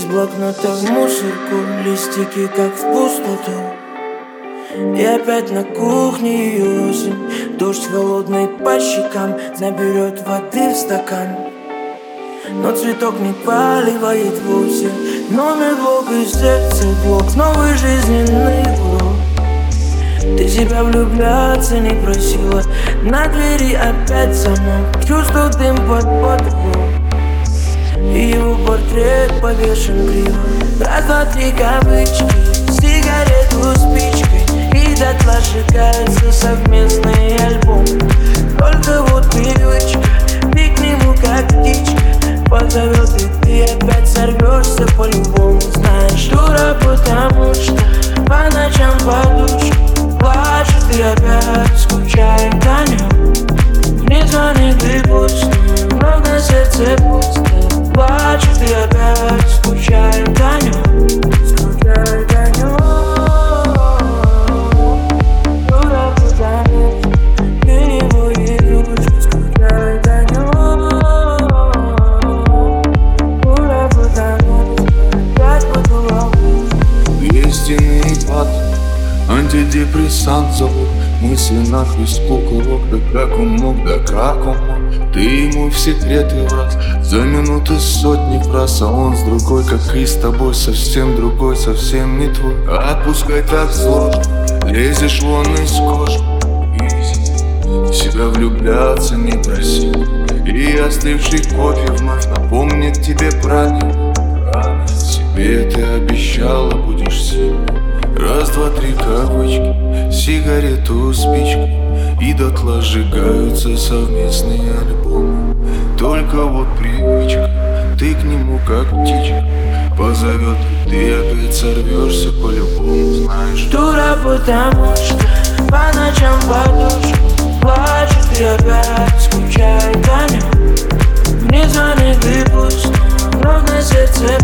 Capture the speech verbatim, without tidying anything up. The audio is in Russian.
блокнота в мусорку, листики как в пустоту. И опять на кухне ее осень, дождь холодный по щекам, наберет воды в стакан. Но цветок не поливает вовсе, номер блок и сердце блок, новый жизненный урок. Ты себя влюбляться не просила, на двери опять замок, чувствую дым под потолок. И его портрет повешен криво. Раз, два, три кавычки, сигарету спичкой, и дотла сжигается совместный альбом. Только вот привычка, ты к нему как птичка позовет, и ты опять сорвешься по-любому. Знаешь, дура, потому что по ночам подушка плачет и опять скучает о нем. Не звонит и пусто, но на сердце пусто. Плачет и опять скучает о нем, скучает о нем. Дура, потому что ты его игрушка, скучает о нем. Дура, потому что опять подулал. Истинный ад, антидепрессант зовут. Мысли на песку, курок, да как он мог, да как он мог. Ты ему в секреты враз, за минуты сотни фраз. А он с другой, как и с тобой, совсем другой, совсем не твой. Отпускай так сложно, лезешь вон из кожи. Себя влюбляться не проси, и остывший кофе вновь напомнит тебе про него. Себе ты обещала, будешь сильной. Раз, два, три кавычки, сигарету спичкой, и дотла сжигаются совместные альбомы. Только вот привычка, ты к нему как птичка позовет, и ты опять сорвешься по-любому. Знаешь, дура, потому что по ночам подушка плачет и опять скучает о нем. Не звонит и пусто, но на сердце